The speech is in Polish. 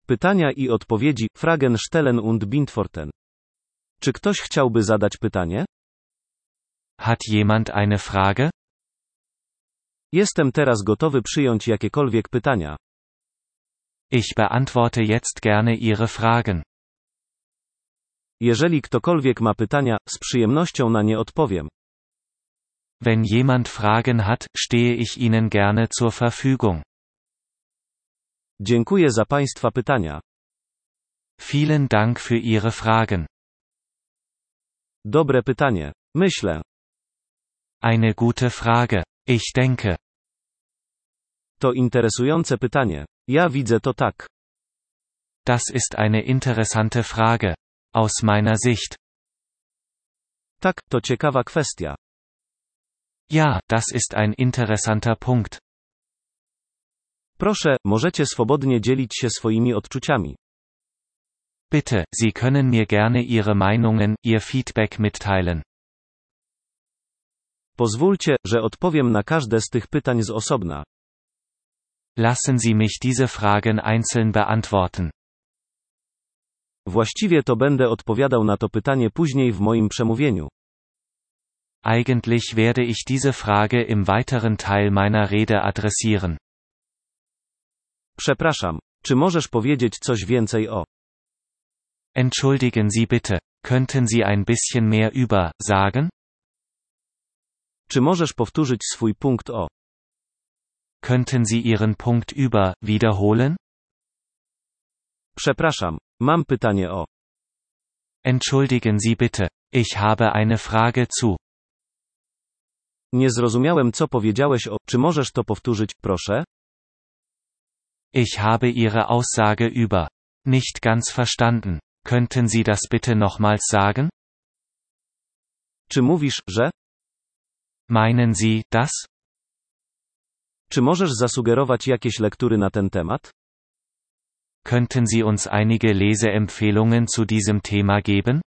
Pytania i odpowiedzi, Fragen stellen und Beantworten. Czy ktoś chciałby zadać pytanie? Hat jemand eine Frage? Jestem teraz gotowy przyjąć jakiekolwiek pytania. Ich beantworte jetzt gerne Ihre Fragen. Jeżeli ktokolwiek ma pytania, z przyjemnością na nie odpowiem. Wenn jemand Fragen hat, stehe ich Ihnen gerne zur Verfügung. Dziękuję za Państwa pytania. Vielen Dank für Ihre Fragen. Dobre pytanie. Myślę. Eine gute Frage. Ich denke. To interesujące pytanie. Ja widzę to tak. Das ist eine interessante Frage. Aus meiner Sicht. Tak, to ciekawa kwestia. Ja, das ist ein interessanter Punkt. Proszę, możecie swobodnie dzielić się swoimi odczuciami. Bitte, Sie können mir gerne Ihre Meinungen, Ihr Feedback mitteilen. Pozwólcie, że odpowiem na każde z tych pytań z osobna. Lassen Sie mich diese Fragen einzeln beantworten. Właściwie to będę odpowiadał na to pytanie później w moim przemówieniu. Eigentlich werde ich diese Frage im weiteren Teil meiner Rede adressieren. Przepraszam, czy możesz powiedzieć coś więcej o? Entschuldigen Sie bitte, könnten Sie ein bisschen mehr über sagen? Czy możesz powtórzyć swój punkt o? Könnten Sie Ihren Punkt über wiederholen? Przepraszam, mam pytanie o. Entschuldigen Sie bitte, ich habe eine Frage zu. Nie zrozumiałem, co powiedziałeś o. Czy możesz to powtórzyć, proszę? Ich habe Ihre Aussage über nicht ganz verstanden. Könnten Sie das bitte nochmals sagen? Czy mówisz, że? Meinen Sie das? Czy możesz zasugerować jakieś lektury na ten temat? Könnten Sie uns einige Leseempfehlungen zu diesem Thema geben?